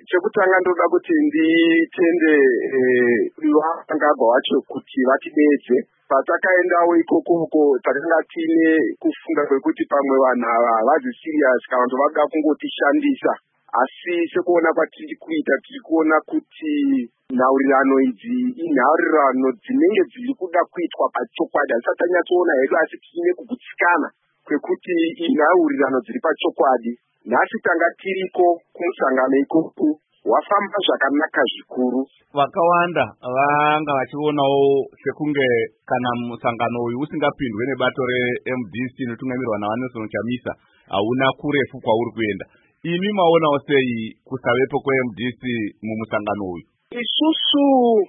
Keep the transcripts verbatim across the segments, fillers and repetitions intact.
chekutanga ndoda kuti nditende vangagwa vacho kuti vatidedze. Patakaendawo ikokoko takanga tine kufunga kwekuti pamwe vanhu ava havazi serious kana kuti vada kungotishandisa, asi sekuona kwatiri kuita tiri kuona kuti nhaurirano idzi inhaurirano dzinenge dziri kuda kuitwa pachokwadi. Hatisati tanyatsoona hedu asi tine kugutsikana kwekuti inhaurirano dziri pachokwadi. Nhasi tanga tiriko kumusangano ikoko, wafamba zvakanaka zvikuru. Vakawanda vanga vachionawo sekunge kana musangano uyu usingapindwe nebato re-M D C inotungamirwa naVanelson Chamisa hauna kurefu kwauri kuenda. Imi maonawo sei kusavepo kwe-M D C mumusangano uyu? Isusu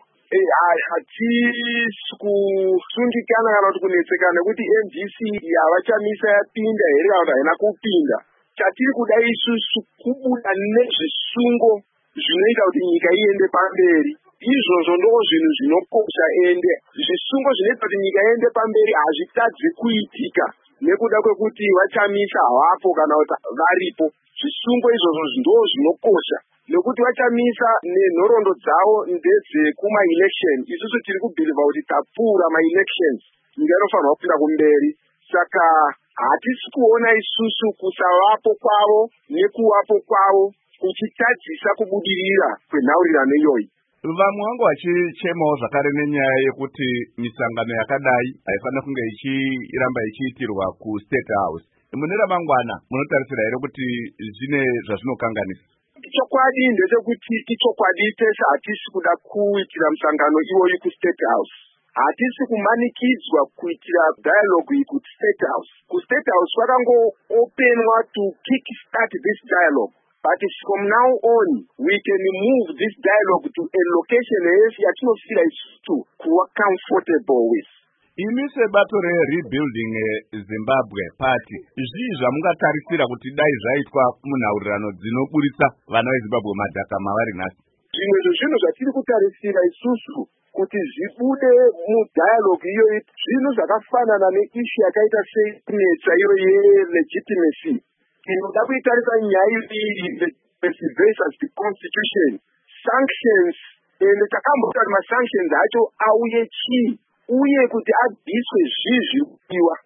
hatisi kusungikana kana kuti kunetsekana nekuti M D C yava Chamisa yapinda here kana kuti haina kupinda. Chatiri kuda isusu kubuda nezvisungo zvinoita kuti nyika iende pamberi. Izvozvo ndoo zvinhu zvinokosha ende. Zvisungo zvinoita kuti nyika iende pamberi hazvitadzi kuitika nekuda kwekuti vaChamisa havapo kana kuti varipo. Zvisungo izvozvo ndoo zvinokosha nekuti vaChamisa nenhoroondo dzavo ndedzekuma-election. Isusu tiri kubhiliva kuti tapfuura ma-elections, nyika inofanirwa kupinda kumberi. Saka hatisi kuona isusu kusavapo kwavo nekuvapo kwavo kuchitadzisa kubudirira kwenhaurirano iyoyi. Vamwe vangu vachichemawo zvakare nenyaya yekuti misangano yakadai haifanira kunge ichiramba ichiitirwa kuState House. Mune ramangwana munotarisira here kuti zvine zvazvinokanganisa? Chokwadi ndechekuti ichokwadi tese hatisi kuda kuitira musangano iwoyi kuState House. Hatisi kumanikidzwa kuitira dialogue iyi kuState House. KuState House kwakangoopenwa to kick start this dialogue. But from now on, we can move this dialogue to a location yatinofira isusu kuva comfortable with. Imi sebato re-Rebuilding Zimbabwe Party, zvii zvamungatarisira kuti dai zvaitwa munhaurirano dzinoburitsa vana veZimbabwe madhaka mavari nhasi? Zvimwe zvezvinhu zvatiri kutarisira isusu kuti zvibude mudialogue iyoyi zvinhu zvakafanana neishu yakaita senetsa iyo ye-legitimacy. Tinoda kuitarisa nyaya iyi versus the constitution, sanctions, ende takamboti kuti ma-sanctions acho auye chii uye kuti abviswe zvizvi kuiwa.